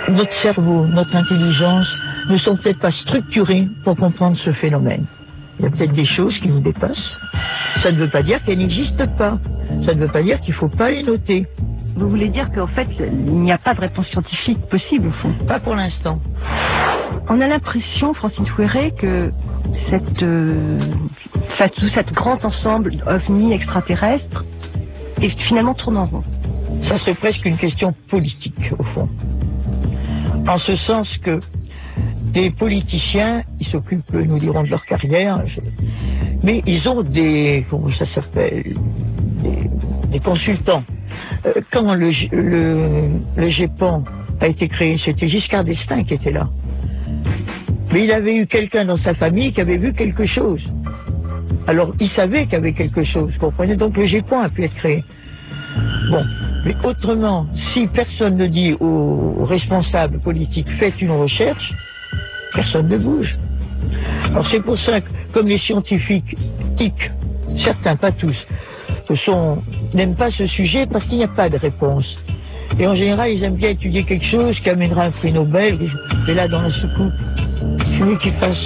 notre cerveau, notre intelligence ne sont peut-être pas structurés pour comprendre ce phénomène. Il y a peut-être des choses qui nous dépassent. Ça ne veut pas dire qu'elles n'existent pas. Ça ne veut pas dire qu'il ne faut pas les noter. Vous voulez dire qu'en fait, il n'y a pas de réponse scientifique possible, au fond? Pas pour l'instant. On a l'impression, Francine Fouéré, que tout cet grand ensemble ovni extraterrestre est finalement tourne en rond. Ça, c'est presque une question politique, au fond. En ce sens que des politiciens, ils s'occupent, nous dirons, de leur carrière, mais ils ont comment ça s'appelle, des consultants. Quand le GEPAN a été créé, c'était Giscard d'Estaing qui était là. Mais il avait eu quelqu'un dans sa famille qui avait vu quelque chose. Alors, il savait qu'il y avait quelque chose, vous comprenez? Donc, le GEPAN a pu être créé. Bon, mais autrement, si personne ne dit aux responsables politiques, faites une recherche, personne ne bouge. Alors, c'est pour ça que, comme les scientifiques tiquent, certains, pas tous, n'aiment pas ce sujet parce qu'il n'y a pas de réponse. Et en général, ils aiment bien étudier quelque chose qui amènera un prix Nobel. Mais là, dans la soucoupe, c'est lui qui fasse.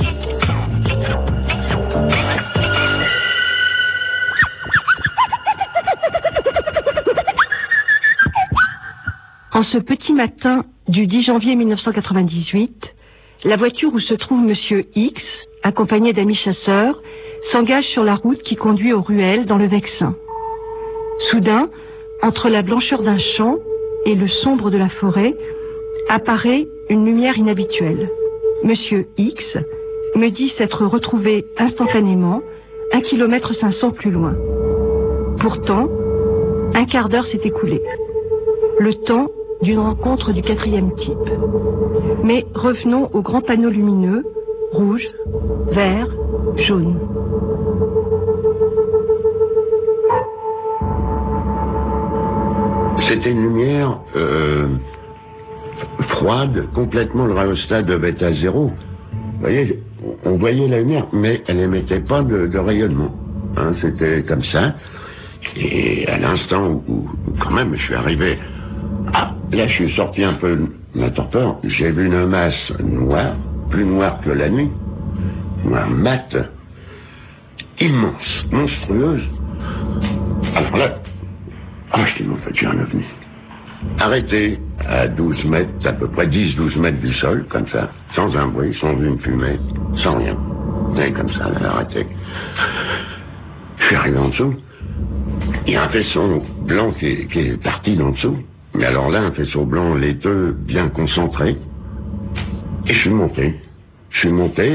En ce petit matin du 10 janvier 1998, la voiture où se trouve Monsieur X, accompagné d'amis chasseurs, s'engage sur la route qui conduit aux ruelles dans le Vexin. Soudain, entre la blancheur d'un champ et le sombre de la forêt, apparaît une lumière inhabituelle. Monsieur X me dit s'être retrouvé instantanément 1,5 km plus loin. Pourtant, un quart d'heure s'est écoulé. Le temps d'une rencontre du 4e type. Mais revenons au grand panneau lumineux, rouge, vert, jaune. C'était une lumière froide, complètement, le rhéostat devait être à 0. Vous voyez, on voyait la lumière, mais elle n'émettait pas de rayonnement. Hein, c'était comme ça. Et à l'instant où, quand même, je suis arrivé... Ah, là, je suis sorti un peu de ma torpeur. J'ai vu une masse noire, plus noire que la nuit, noire mat, immense, monstrueuse. Alors là, je dis, en fait, j'ai un ovni. Arrêté à 12 mètres, à peu près 10-12 mètres du sol, comme ça, sans un bruit, sans une fumée, sans rien. Et comme ça, elle a arrêté. Je suis arrivé en dessous. Il y a un faisceau blanc qui est parti d'en dessous. Mais alors là, un faisceau blanc laiteux, bien concentré. Et je suis monté. Je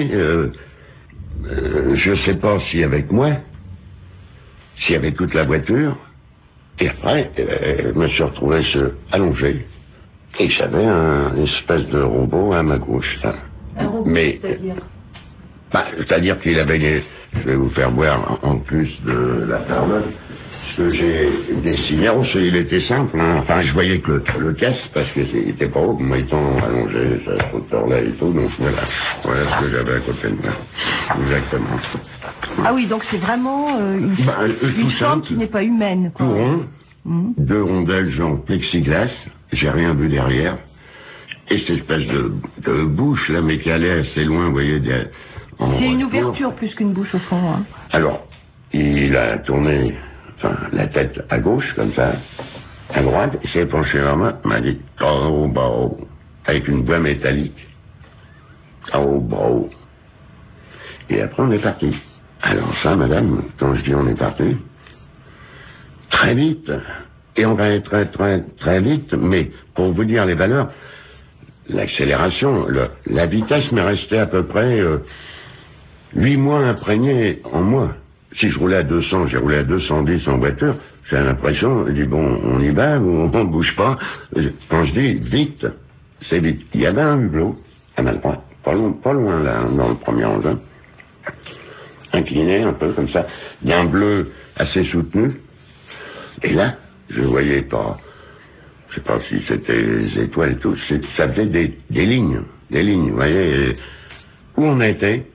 sais pas si avec moi, si avec toute la voiture. Et après, je me suis retrouvé allongé. Et j'avais une espèce de robot à ma gauche. Là. Un robot, mais, c'est-à-dire c'est-à-dire qu'il avait je vais vous faire voir en plus de la parole. Que j'ai dessiné, il était simple, hein. Enfin je voyais que le casque, parce que c'était pas haut, moi étant allongé, ça se hauteur-là et tout, donc voilà ce que j'avais à côté de moi. Exactement. Ah oui, donc c'est vraiment une forme qui n'est pas humaine, quoi. Tout rond, 2 rondelles genre plexiglas, j'ai rien vu derrière, et cette espèce de bouche là, mais qui allait assez loin, vous voyez, c'est une ouverture plus qu'une bouche au fond, hein. Alors, il a tourné la tête à gauche, comme ça, à droite, il s'est penché vers moi, m'a dit « Oh, bro », avec une voix métallique. « Oh, bro ». Et après, on est parti. Alors ça, madame, quand je dis on est parti, très vite, et on va être très, très, très vite, mais pour vous dire les valeurs, l'accélération, la vitesse m'est restée à peu près 8 mois imprégnée en moi. Si je roulais à 200, j'ai roulé à 210 en voiture, j'ai l'impression, je dis bon, on y va ou on ne bouge pas. Quand je dis vite, c'est vite. Il y avait un hublot à ma droite, pas loin là, dans le premier engin, incliné un peu comme ça, d'un bleu assez soutenu. Et là, je voyais pas, je sais pas si c'était les étoiles et tout, ça faisait des lignes, vous voyez, où on était.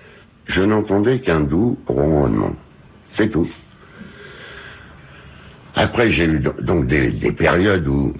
Je n'entendais qu'un doux ronronnement. C'est tout. Après, j'ai eu donc des périodes où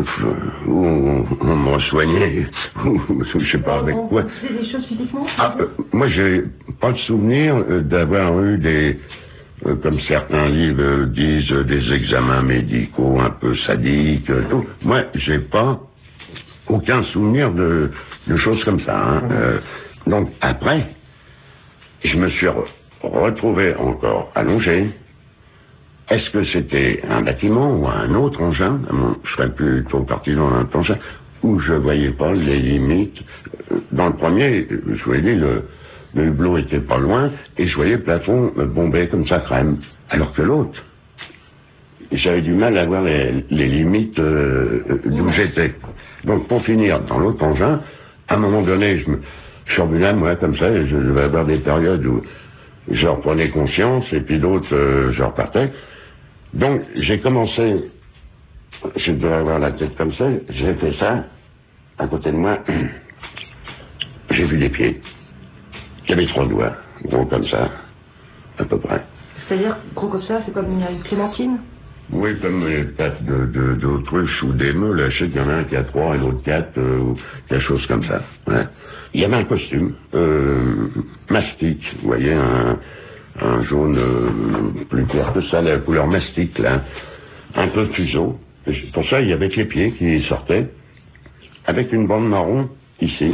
on me soignait, ou je sais pas avec quoi. On faisait des choses physiquement? Moi, j'ai pas de souvenir d'avoir eu comme certains livres disent, des examens médicaux un peu sadiques. Tout. Moi, j'ai pas aucun souvenir de choses comme ça. Hein. Donc, après, je me suis retrouvé encore allongé. Est-ce que c'était un bâtiment ou un autre engin? Je serais plutôt partisan d'un engin où je voyais pas les limites. Dans le premier, je voyais le hublot était pas loin et je voyais le plafond bombé comme ça crème. Alors que l'autre, j'avais du mal à voir les limites d'où j'étais. Donc pour finir, dans l'autre engin, à un moment donné, je suis revenu là, moi, comme ça, et je devais avoir des périodes où je reprenais conscience et puis d'autres, je repartais. Donc, j'ai commencé, je devais avoir la tête comme ça, j'ai fait ça, à côté de moi, j'ai vu les pieds. Il y avait 3 doigts, gros comme ça, à peu près. C'est-à-dire, gros comme ça, c'est comme une clémentine? Oui, comme les pattes d'autruche ou des meules, je sais qu'il y en a un qui a 3 et l'autre 4, ou quelque chose comme ça. Ouais. Il y avait un costume, mastic, vous voyez, un jaune plus clair que ça, la couleur mastic, là, un peu fuseau. Pour ça, il y avait que les pieds qui sortaient, avec une bande marron ici.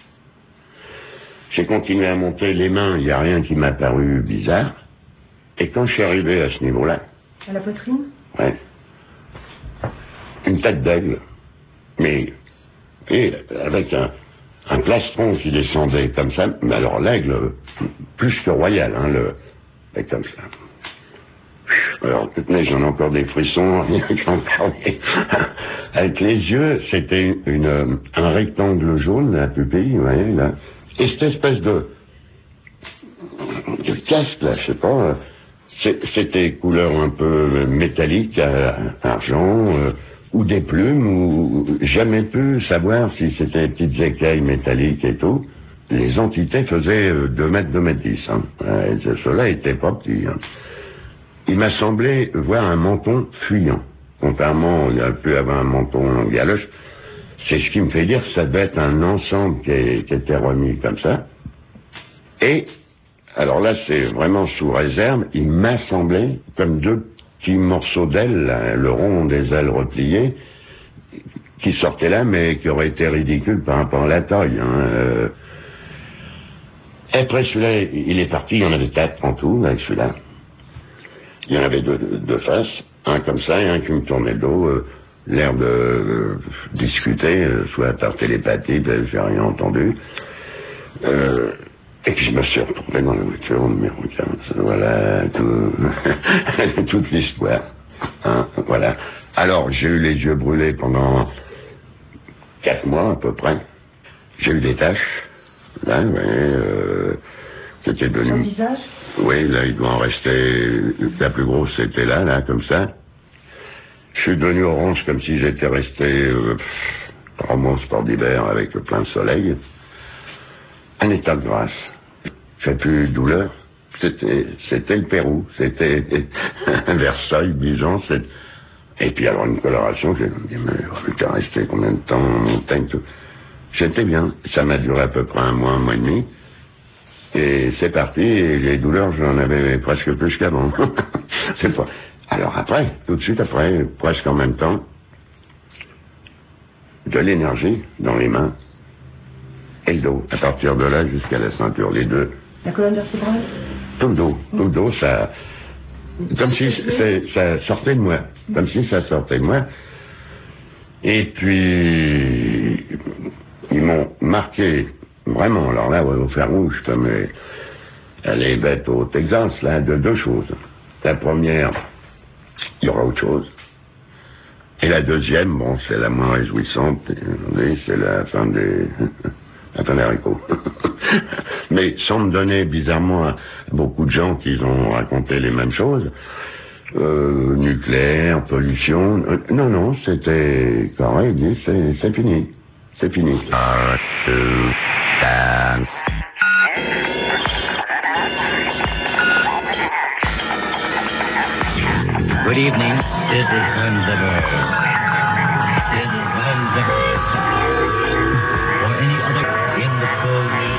J'ai continué à monter les mains, il n'y a rien qui m'a paru bizarre. Et quand je suis arrivé à ce niveau-là... À la poitrine? Ouais. Une tête d'aigle, mais... Et avec un plastron qui descendait comme ça, mais alors l'aigle, plus que royal, hein, comme ça. Alors, j'en ai encore des frissons, rien qu'en parler. Avec les yeux, c'était un rectangle jaune, la pupille, vous voyez, là. Et cette espèce de casque, là, je sais pas, c'était couleur un peu métallique, argent, ou des plumes, ou jamais pu savoir si c'était des petites écailles métalliques et tout. Les entités faisaient 2 mètres, 2 mètres 10. Hein. Cela était pas petit. Hein. Il m'a semblé voir un menton fuyant. Contrairement, il a pu avoir un menton en galoche. C'est ce qui me fait dire que ça devait être un ensemble qui était remis comme ça. Et, alors là, c'est vraiment sous réserve, il m'a semblé comme 2 petits morceaux d'ailes, le rond des ailes repliées, qui sortaient là, mais qui auraient été ridicules par rapport à la taille. Hein. Après celui-là, il est parti, il y en avait 4 en tout, avec celui-là. Il y en avait 2 faces, un comme ça et un qui me tournait le dos, l'air de discuter, soit par télépathie, j'ai rien entendu. Et puis je me suis retrouvé dans la voiture au numéro 15. Voilà toute l'histoire. Hein, voilà. Alors, j'ai eu les yeux brûlés pendant 4 mois à peu près. J'ai eu des taches. Là, c'était devenu... Sur le visage? Oui, là, il doit en rester... La plus grosse, c'était là, comme ça. Je suis devenu orange comme si j'étais resté 3 mois au sport d'hiver avec le plein de soleil. Un état de grâce. J'ai plus de douleur. C'était le Pérou. C'était Versailles, Dijon. Et puis alors une coloration, j'ai dit, mais j'étais resté combien de temps en montagne, tout. J'étais bien. Ça m'a duré à peu près 1 mois et demi. Et c'est parti, et les douleurs, j'en avais presque plus qu'avant. C'est pas... Alors après, tout de suite après, presque en même temps, de l'énergie dans les mains et le dos. À partir de là jusqu'à la ceinture, les 2. La colonne vertébrale? Tout le dos, ça... Comme si ça sortait de moi. Comme si ça sortait de moi. Et puis, ils m'ont marqué, vraiment, alors là, au fer rouge, comme elle est bête au Texas, là, de 2 choses. La première, il y aura autre chose. Et la deuxième, bon, c'est la moins réjouissante, c'est la fin des... la fin des haricots. Mais sans me donner, bizarrement, à beaucoup de gens qui ont raconté les mêmes choses, nucléaire, pollution, non, c'était correct, dit, c'est fini. C'est fini. 1, 2, 3. Good evening, citizens of Earth. Citizens of Earth. Or any other in the solar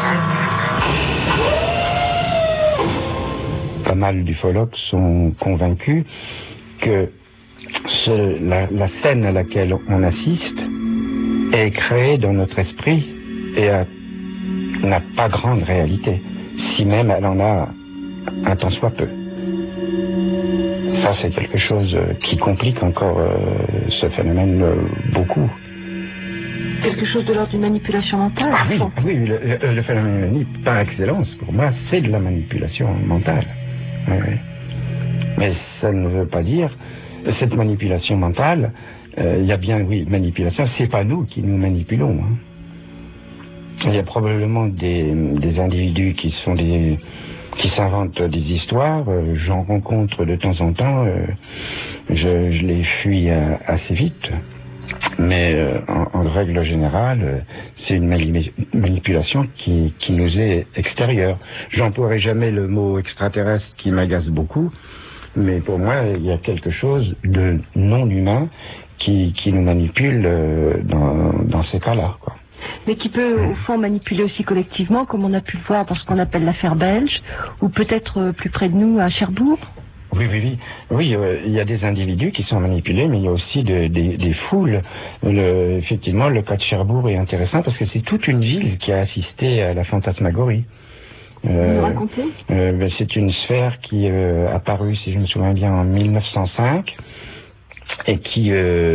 system. Pas mal d'ufologues sont convaincus que la scène à laquelle on assiste est créée dans notre esprit et n'a pas grande réalité, si même elle en a un tant soit peu. Ça, c'est quelque chose qui complique encore ce phénomène beaucoup. Quelque chose de l'ordre d'une manipulation mentale? Ah oui, oui, le phénomène par excellence, pour moi, c'est de la manipulation mentale. Oui, oui. Mais ça ne veut pas dire, cette manipulation mentale, il y a bien, oui, manipulation, c'est pas nous qui nous manipulons. Hein. Il y a probablement des individus qui s'inventent des histoires, j'en rencontre de temps en temps, je les fuis assez vite, mais en règle générale, c'est une manipulation qui nous est extérieure. J'emploierai jamais le mot extraterrestre qui m'agace beaucoup, mais pour moi, il y a quelque chose de non humain qui nous manipule dans ces cas-là, quoi. Mais qui peut, au fond, manipuler aussi collectivement, comme on a pu le voir dans ce qu'on appelle l'affaire belge, ou peut-être plus près de nous, à Cherbourg. Oui, il y a des individus qui sont manipulés, mais il y a aussi des foules. Effectivement, le cas de Cherbourg est intéressant parce que c'est toute une ville qui a assisté à la fantasmagorie. Vous nous racontez ? C'est une sphère qui est apparue, si je me souviens bien, en 1905. Et qui,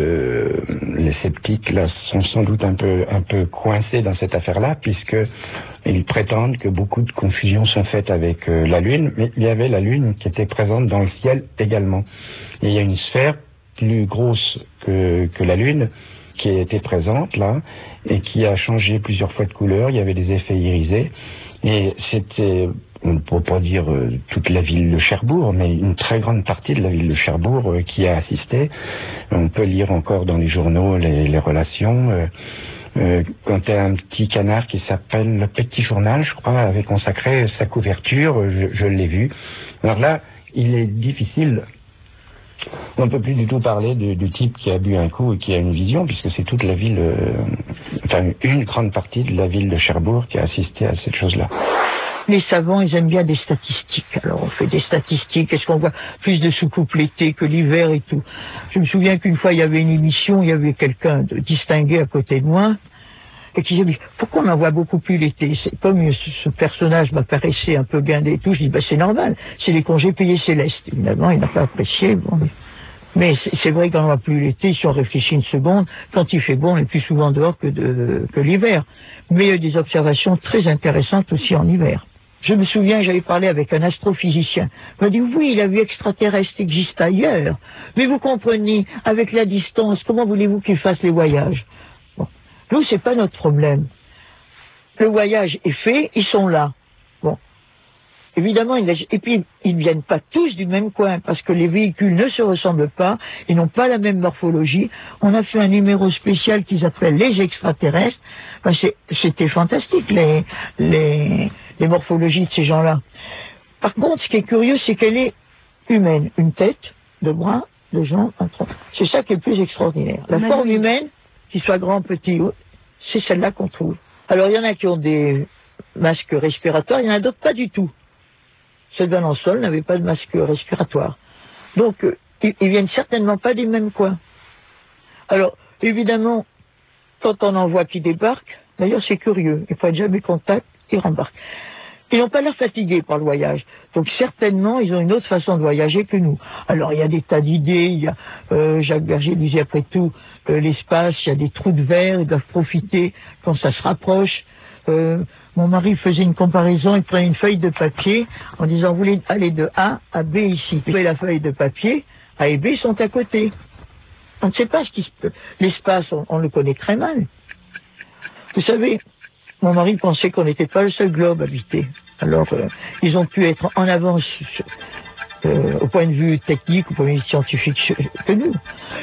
les sceptiques là sont sans doute un peu coincés dans cette affaire-là, puisque ils prétendent que beaucoup de confusions sont faites avec la Lune, mais il y avait la Lune qui était présente dans le ciel également. Et il y a une sphère plus grosse que la Lune qui était présente là et qui a changé plusieurs fois de couleur. Il y avait des effets irisés et c'était, on ne peut pas dire toute la ville de Cherbourg, mais une très grande partie de la ville de Cherbourg qui a assisté. On peut lire encore dans les journaux les relations. Quand il y a un petit canard qui s'appelle Le Petit Journal, je crois, avait consacré sa couverture, je l'ai vu. Alors là, il est difficile. On ne peut plus du tout parler du type qui a bu un coup et qui a une vision, puisque c'est toute la ville, enfin une grande partie de la ville de Cherbourg qui a assisté à cette chose-là. Les savants, ils aiment bien des statistiques. Alors, on fait des statistiques. Est-ce qu'on voit plus de soucoupes l'été que l'hiver et tout? Je me souviens qu'une fois, il y avait une émission, il y avait quelqu'un de distingué à côté de moi, et qui disait, pourquoi on en voit beaucoup plus l'été? C'est comme ce personnage m'apparaissait un peu guindé et tout, je dis, c'est normal, c'est les congés payés célestes. Évidemment, il n'a pas apprécié, bon. Mais c'est vrai qu'on n'en voit plus l'été, si on réfléchit une seconde, quand il fait bon, on est plus souvent dehors que l'hiver. Mais il y a des observations très intéressantes aussi en hiver. Je me souviens, j'avais parlé avec un astrophysicien. Il m'a dit, oui, la vie extraterrestre existe ailleurs. Mais vous comprenez, avec la distance, comment voulez-vous qu'ils fassent les voyages? Bon. Nous, c'est pas notre problème. Le voyage est fait, ils sont là. Bon. Évidemment, et puis, ils ne viennent pas tous du même coin, parce que les véhicules ne se ressemblent pas, ils n'ont pas la même morphologie. On a fait un numéro spécial qu'ils appellent les extraterrestres. Ben, c'était fantastique, les morphologies de ces gens-là. Par contre, ce qui est curieux, c'est qu'elle est humaine. Une tête, deux bras, deux jambes, un tronc. C'est ça qui est le plus extraordinaire. La forme humaine, qu'il soit grand, petit, c'est celle-là qu'on trouve. Alors, il y en a qui ont des masques respiratoires, il y en a d'autres pas du tout. Ceux d'Alençon n'avaient pas de masque respiratoire. Donc, ils viennent certainement pas des mêmes coins. Alors, évidemment, quand on en voit qui débarquent, d'ailleurs, c'est curieux. Il faut être jamais contact, ils rembarquent. Ils n'ont pas l'air fatigués par le voyage. Donc, certainement, ils ont une autre façon de voyager que nous. Alors, il y a des tas d'idées. Il y a, Jacques Berger disait, après tout, l'espace, il y a des trous de verre, ils doivent profiter quand ça se rapproche. Mon mari faisait une comparaison, il prenait une feuille de papier en disant, vous voulez aller de A à B ici. Puis la feuille de papier, A et B sont à côté. On ne sait pas ce qui se peut. L'espace, on le connaît très mal. Vous savez, mon mari pensait qu'on n'était pas le seul globe habité. Alors, ils ont pu être en avance au point de vue technique, au point de vue scientifique que nous.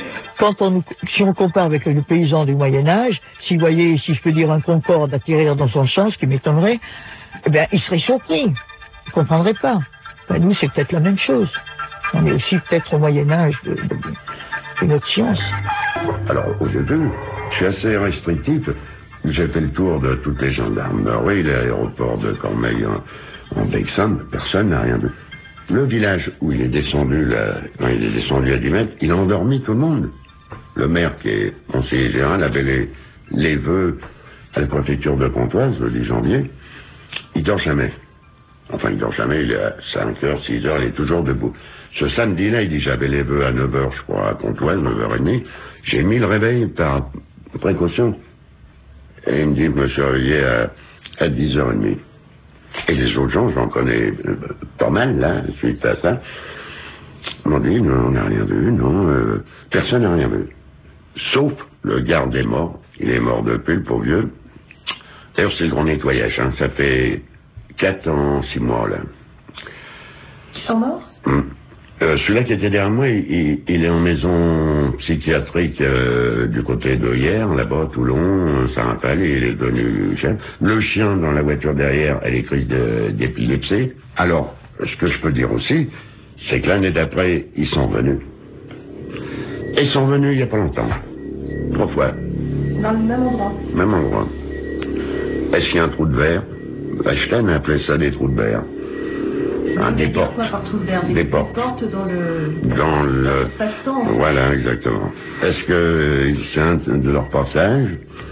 Si on compare avec le paysan du Moyen-Âge, s'il voyait, si je peux dire, un concorde atterrir dans son champ, ce qui m'étonnerait, eh bien, il serait surpris. Il ne comprendrait pas. Ben, nous, c'est peut-être la même chose. On est aussi peut-être au Moyen-Âge de notre science. Alors, au début, je suis assez restrictif. J'ai fait le tour de toutes les gendarmeries, l'aéroport de Cormeilles en Vexin, personne n'a rien vu. Le village où il est descendu, quand il est descendu à 10 mètres, il a endormi tout le monde. Le maire, qui est conseiller général, avait les vœux à la préfecture de Pontoise, le 10 janvier. Il dort jamais. Enfin, il dort jamais, il est à 5h, 6h, il est toujours debout. Ce samedi-là, il dit, j'avais les vœux à 9h, je crois, à Pontoise, 9h30. J'ai mis le réveil par précaution. Et il me dit, je me suis réveillé à 10h30. Et les autres gens, j'en connais pas mal, là, suite à ça, m'ont dit, non, on n'a rien vu, non, personne n'a rien vu. Sauf le garde est mort. Il est mort depuis, le pauvre vieux. D'ailleurs, c'est le grand nettoyage, hein. Ça fait 4 ans, 6 mois, là. Ils sont morts? Celui-là qui était derrière moi, il est en maison psychiatrique du côté de hier, là-bas, Toulon, Saint-Raphaël, il est devenu chef. Le chien dans la voiture derrière, elle est crise d'épilepsie. Alors, ce que je peux dire aussi, c'est que l'année d'après, ils sont venus. Et ils sont venus il n'y a pas longtemps. 3 fois. Dans le même endroit? Même endroit. Est-ce qu'il y a un trou de verre? Einstein appelait ça des trous de verre. Des portes. Quoi par trou de verre? Des portes. Dans le espace-temps. Voilà, exactement. Est-ce que c'est un de leur passage?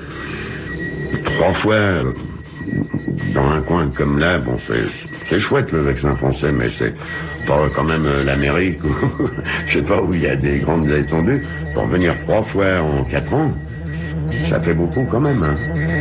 3 fois dans un coin comme là, bon, c'est chouette le Vexin français, mais c'est pas quand même l'Amérique ou je sais pas où il y a des grandes étendues. Pour venir 3 fois en 4 ans, ça fait beaucoup quand même, hein.